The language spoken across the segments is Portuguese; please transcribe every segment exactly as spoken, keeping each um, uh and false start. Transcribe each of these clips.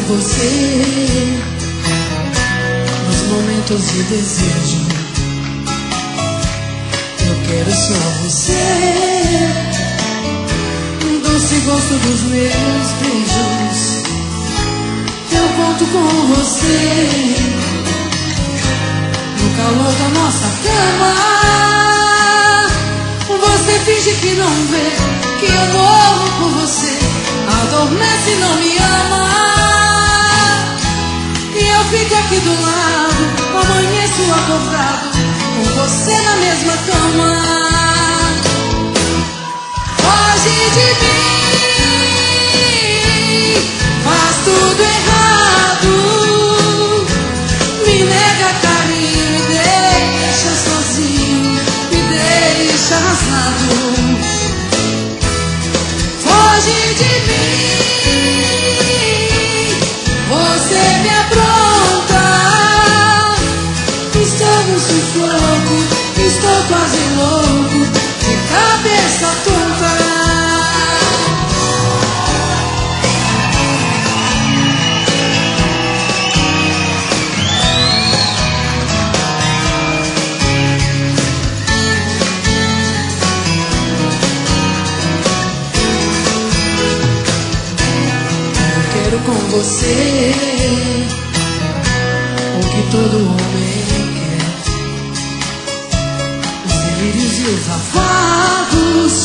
você nos momentos de desejo. Eu quero só você, um doce gosto dos meus beijos. Eu conto com você no calor da nossa cama. Você finge que não vê que eu morro por você. Adormece e não me ama, e eu fico aqui do lado. Amanheço acordado com você na mesma cama. Foge de mim, faz tudo errado, me nega carinho, me deixa sozinho, me deixa arrasado. Foge de mim, você me apronta. Estou no sufoco, estou quase louco, de cabeça tonta. Com você, o que todo homem quer, os delírios e os afados.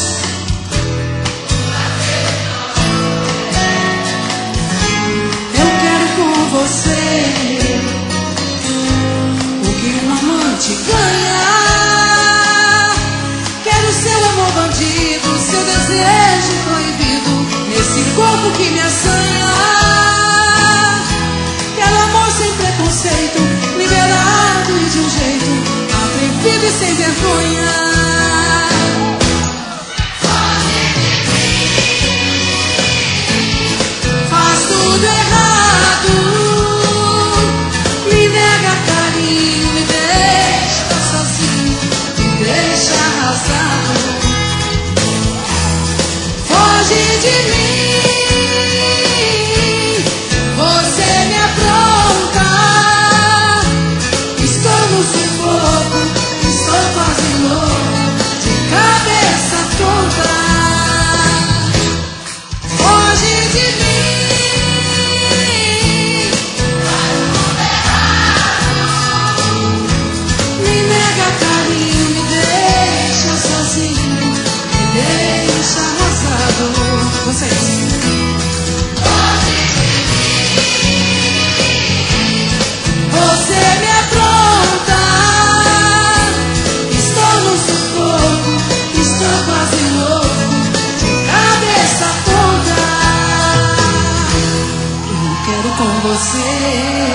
Eu quero com você o que um amante ganha. Quero seu amor bandido, seu desejo proibido, esse corpo que me assanha. Liberado e de um jeito atrevido e sem vergonha. Foge de mim, faz tudo errado, me nega carinho, me deixa sozinho, me deixa arrasado. Foge de mim, você me apronta. Estou quase louco, de cabeça tonta. Foge de mim, faz tudo errado, me nega carinho, me deixa sozinho, me deixa arrasado. Vocês. Foge de mim, você me apronta. Quase louco, de cabeça tonta. Eu quero com você